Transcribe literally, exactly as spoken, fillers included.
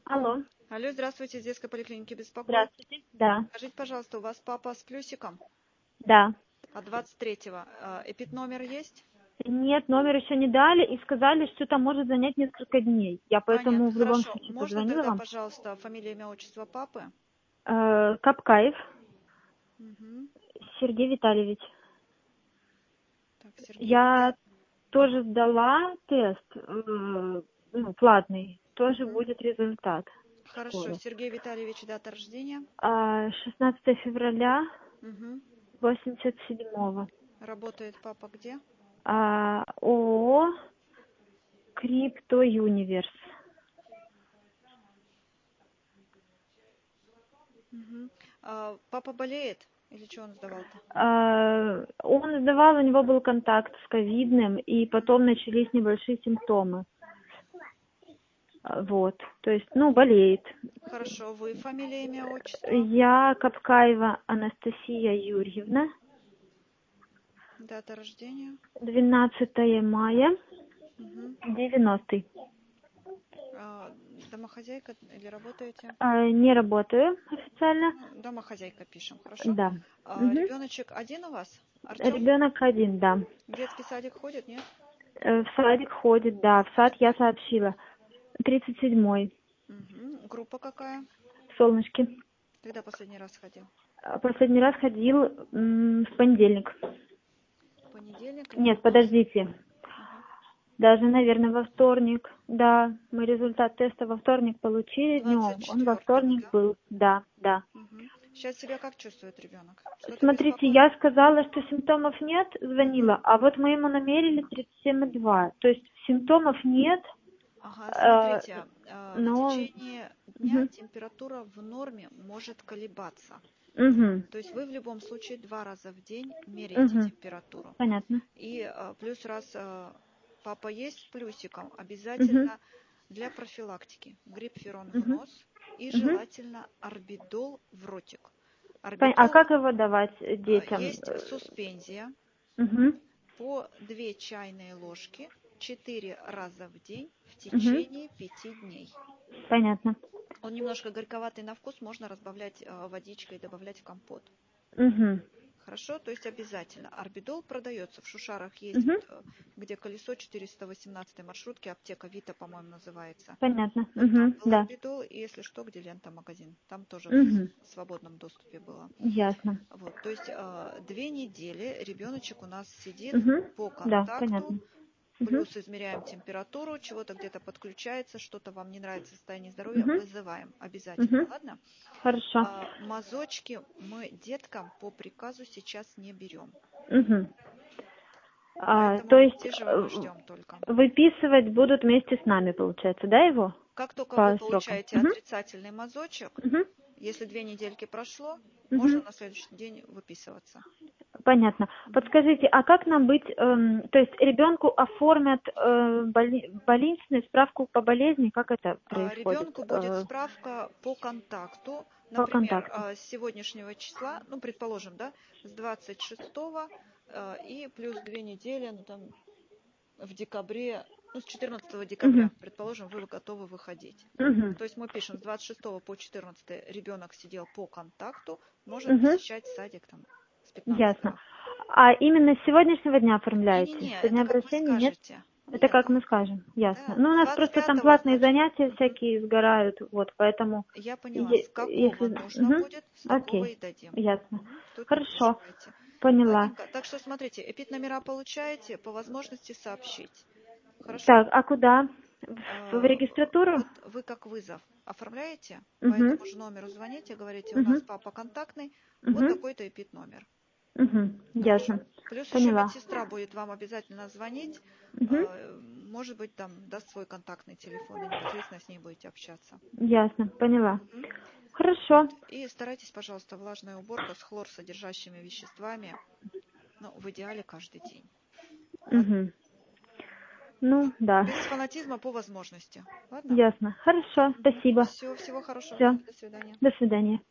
Алло, Алло, здравствуйте, из детской поликлиники беспокоит. здравствуйте. Да, Скажите, пожалуйста, у вас папа с плюсиком? да. А двадцать третьего эпид-номер есть? Нет, номер еще не дали и сказали, что это может занять несколько дней. Я поэтому Понятно, в любом хорошо. случае Можно позвонила тогда, вам. пожалуйста, фамилия, имя, отчество папы? Э, Капкаев Мгм. Сергей Витальевич. Так, Сергей Я Витальевич. тоже сдала тест, э, ну, платный. Тоже Мгм. будет результат Хорошо, скоро. Сергей Витальевич, дата рождения? А, шестнадцатого февраля Мгм. восемьдесят седьмого. Работает папа где? А, ООО Крипто Юниверс. Мгм. А, папа болеет? Или что он сдавал-то? А, Он сдавал, у него был контакт с ковидным, и потом начались небольшие симптомы. А, Вот, то есть, ну, болеет. Хорошо, вы фамилия, имя, отчество? Я Капкаева Анастасия Юрьевна, Дата рождения? двенадцатого мая, Мгм. девяностый. А, домохозяйка или работаете? А, Не работаю официально, Ну, домохозяйка пишем, хорошо. да. А, Угу. ребеночек один у вас? Артем? Ребенок один, да. В детский садик ходит, нет? Э, В садик ходит, да, в сад я сообщила. Тридцать седьмой, Угу. Группа какая? Солнышки. Когда последний раз ходил? А Последний раз ходил м, в понедельник. Понедельник или Нет, вторник? подождите. Ага. Даже, наверное, во вторник. Да, мы результат теста во вторник получили двадцать днем. Он во четвёртого, вторник да? был. Да, да. Угу. Сейчас себя как чувствует ребенок? Что-то Смотрите, беспокоит? я сказала, что симптомов нет, Угу. звонила, а вот мы ему намерили тридцать семь и два. То есть симптомов нет, Ага, э, смотрите, э, в но... течение дня Угу, температура в норме может колебаться. угу, То есть вы в любом случае два раза в день меряете угу. температуру. Понятно. И э, плюс раз э, папа есть с плюсиком, Угу, обязательно для профилактики грипферон в угу, нос и угу. желательно орбидол в ротик. А Орбидол как его давать э, детям? есть суспензия Угу, по две чайные ложки четыре раза в день в угу. течение пяти дней. Понятно. Он немножко горьковатый на вкус, можно разбавлять э, водичкой и добавлять в компот. Угу, Хорошо, то есть обязательно. Орбидол продается в Шушарах, есть угу. вот, э, где колесо четыреста восемнадцатой маршрутки, аптека Вита, по-моему, называется. Понятно. Вот там Угу, был да. орбидол, и если что, где лента магазин. Там тоже Угу. в свободном доступе было. Ясно. Вот, то есть э, две недели ребеночек у нас сидит Угу. по Да, контакту, понятно. Угу. плюс измеряем температуру, чего-то где-то подключается, что-то вам не нравится, состояние здоровья, Угу. вызываем обязательно, Угу. ладно? Хорошо. А, мазочки мы деткам по приказу сейчас не берем. Угу. А, Поэтому то есть высиживаем э, и ждем только. выписывать будут вместе с нами, получается, да, его? Как только вы По срокам. получаете Угу. отрицательный мазочек, Угу. если две недельки прошло, можно Угу. на следующий день выписываться. Понятно. Подскажите, а как нам быть, эм, то есть ребенку оформят э, боли- больничную справку по болезни, как это А, происходит ребенку будет э, справка по контакту, по например, контакту? а, с сегодняшнего числа, ну, предположим, да, с двадцать шестого а, и плюс две недели, ну, там, в декабре, ну, с четырнадцатого Угу. декабря, предположим, вы готовы выходить. Угу. То есть мы пишем, с двадцать шестого по четырнадцатое ребенок сидел по контакту, может Угу. посещать садик там с Ясно. пятнадцатого. А именно с сегодняшнего дня оформляете? Не-не-не, Со дня это как вы обращения нет? скажете. Это Нет, как мы скажем, ясно. да, Ну, у нас двадцать просто там пятого, платные значит. занятия Мгм. всякие сгорают, вот, поэтому, Я поняла, с е- какого если... нужно Угу. будет, с такого Окей, и дадим. ясно. Мгм. Тут не Хорошо, переживайте. поняла. Ладненько. Так что смотрите, эпид-номера получаете, по возможности сообщить. Хорошо? Так, а куда? В, в А, регистратуру? вот вы как вызов оформляете, по Угу. этому же номеру звоните, говорите, у нас Угу. папа контактный, вот Угу. такой-то эпид-номер. Угу. Хорошо? Ясно. Плюс еще Поняла. медсестра будет вам обязательно звонить, Угу. а, может быть, там даст свой контактный телефон, и непосредственно с ней будете общаться. Ясно, поняла. Мгм. Вот. Хорошо. И старайтесь, пожалуйста, влажная уборка с хлорсодержащими веществами, ну, в идеале каждый день. Ладно? Угу. Ну, да. Без фанатизма по возможности. Ладно? Ясно. Хорошо, спасибо. Все, всего хорошего Все. дня. До свидания. До свидания.